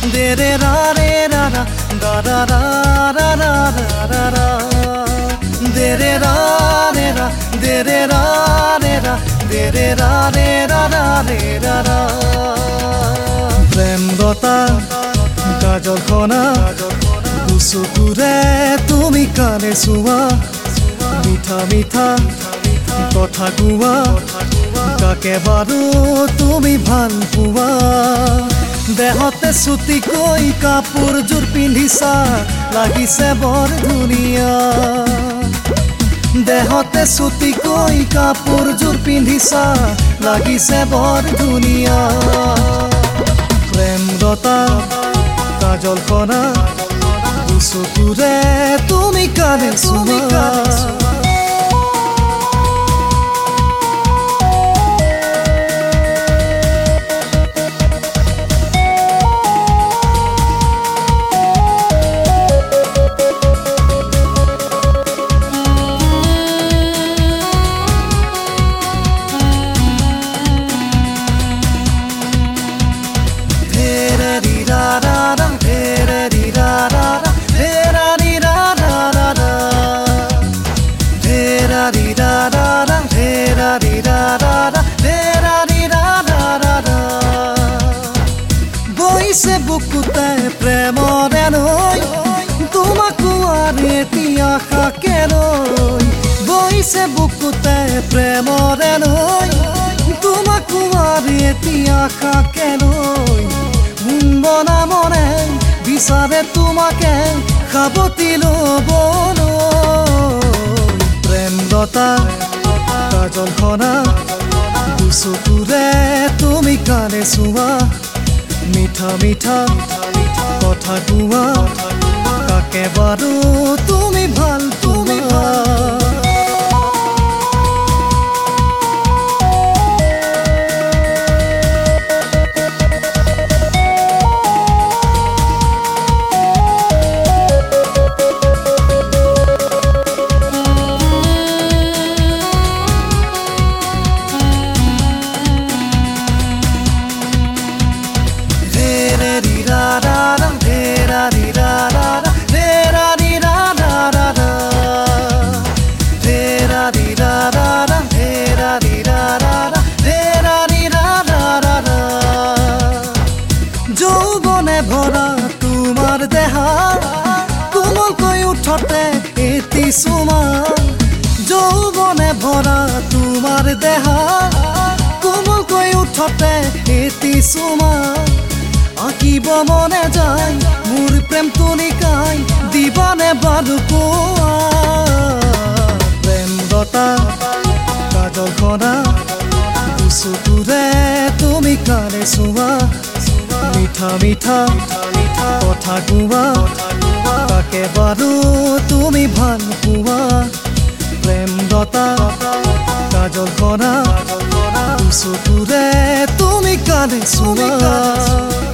de re ra re ra ra da da da da da da da de re ra re ra de re ra re ra de re ra re ra ra re ra ra প্রেম গতা কাজল খনা দুচকুৰে তুমি কানে চুৱা মিঠা মিঠা কথা কোৱা কাকে বাৰু তুমি ভাল পোৱা দেহতে চুটিকৈ কাপোৰযোৰ পিন্ধিছা লাগিছে বৰ ধুনীয়া দেহতে চুটিকৈ কাপোৰযোৰ পিন্ধিছা লাগিছে বৰ ধুনীয়া প্ৰেম গতা কাজল খনা দুচকুৰে তুমি কানে চুৱা বইছে বুকুতে প্ৰেমৰে নৈ তোমাকো আৰু এতিয়া আশাকে ৰৈ বইছে বুকুতে প্ৰেমৰে নৈ তোমাকো আৰু এতিয়া আশাকে ৰৈ মুনবনা মনে বিচাৰে তোমাকে সাৱটি ল'বলৈ প্ৰেম গতা কাজল খনা দুচকুৰে তুমি কানে চুৱা মিঠা মিঠা কথা কোৱা কাকে বাৰু তুমি ভাল পোৱা যৌবনে ভৰা তোমাৰ দেহা কোমলকৈ উঠতে এটি চুমা যৌবনে ভৰা তোমাৰ দেহা কোমলকৈ উঠতে এটি চুমা আঁকিব মনে যায় মোৰ প্ৰেম তুলিকাই দিবানে বাৰু কোৱা প্ৰেম গতা কাজল খনা দুচকুৰে তুমি কানে চুৱা মিঠা মিঠা কথা কোৱা কাকে বাৰু তুমি ভাল পোৱা প্ৰেম গতা কাজল খনা দুচকুৰে তুমি কানে চুৱা